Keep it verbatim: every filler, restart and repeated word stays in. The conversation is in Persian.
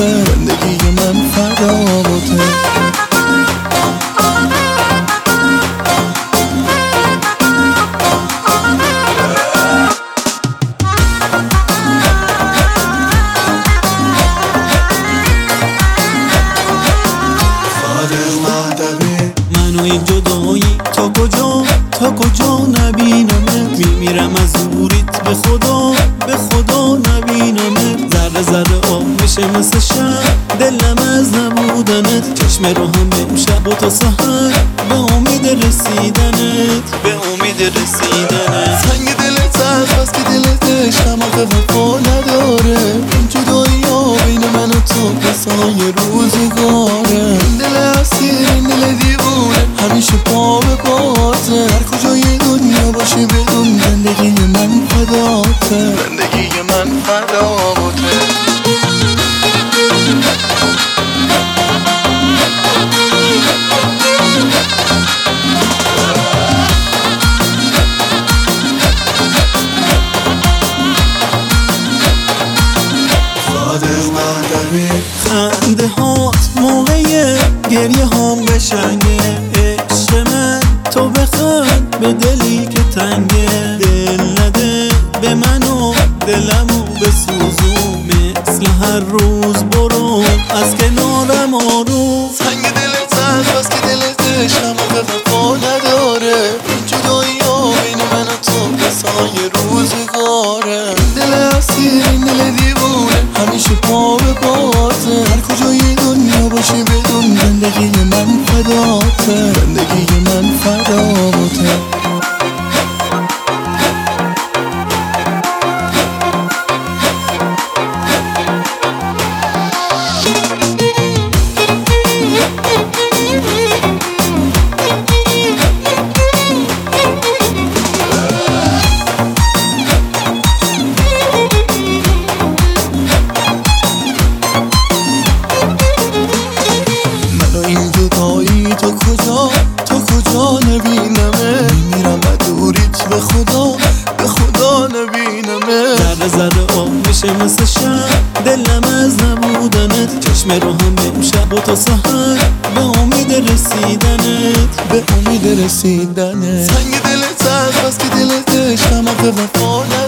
فداته، زندگی من فداته. منو این جدایی تا کجا تا کجا نبینمت، میمیرم از دوریت به خدا به خدا نبینمت. ذره ذره آب میشه مثل شب دلم از نبودنت، چشم رو هم امشب و تا سحر به امید رسیدنت به امید رسیدنت. سنگ دلت سخت بس که دلت عشقم آخه وفا نداره، این جدایی ها بین من و تو بسای روزگاره. این دل اسیر این دل دیوونه همیشه پا به پاته، هر کجای دنیا باشی بدون زندگی من فداته، زندگی من فداته. خنده هات موقع گریه هام بشنگه، عشق من تو بخند به دلی که تنگه. دل نده به من و دلمو بسوزون، مثل هر روز برو از کنارم آروم. سنگ دلت سخت بس که دلت عشقم آخه وفا نداره، این جدایی ها بین من و تو بسای روزگاره. این دل اسیر این دل دیوونه همیشه پا به پاته، هر کجای دنیا باشی بدون زندگی من فداته، زندگی من فداته. این جدایی تا کجا تا کجا نبینمه، میمیرم و دوریت به خدا به خدا نبینمه. ذره ذره آب میشه مثل شب دلم از نبودنت، چشم رو هم امشب و تا سحر به امید رسیدنت به امید رسیدنت. سنگ دلت سخت بس که دلت عشقم آخه وفا